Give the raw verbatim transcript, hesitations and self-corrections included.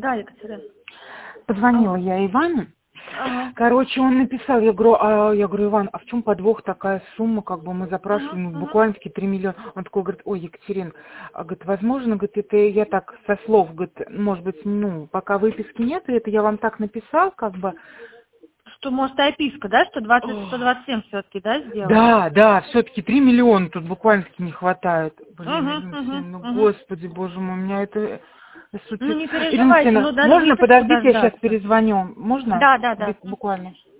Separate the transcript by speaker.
Speaker 1: Да, Екатерина.
Speaker 2: Позвонила я Ивану.
Speaker 1: Ага.
Speaker 2: Короче, он написал, я говорю, а, я говорю, Иван, а в чем подвох такая сумма, как бы мы запрашивали, ну,
Speaker 1: Ага,
Speaker 2: буквально таки три миллиона. Он такой говорит, ой, Екатерина, а, говорит, возможно, говорит, это я так со слов, говорит, может быть, ну, пока выписки нет, это я вам так написал, как бы.
Speaker 1: Что, может, описка, да, что двадцать, сто двадцать семь все-таки, да, сделали?
Speaker 2: Да, да, все-таки три миллиона тут буквально таки не хватает. Блин,
Speaker 1: Угу,
Speaker 2: Ирина
Speaker 1: угу,
Speaker 2: Алексеевна, ну,
Speaker 1: угу.
Speaker 2: господи, боже мой, у меня это...
Speaker 1: Ну,
Speaker 2: Супер.
Speaker 1: не
Speaker 2: Ирина
Speaker 1: переживайте,
Speaker 2: Алексеевна,
Speaker 1: ну, надо
Speaker 2: можно
Speaker 1: выписку
Speaker 2: подождите, я сейчас
Speaker 1: дождаться.
Speaker 2: перезвоню? Можно?
Speaker 1: Да, да, да.
Speaker 2: Буквально.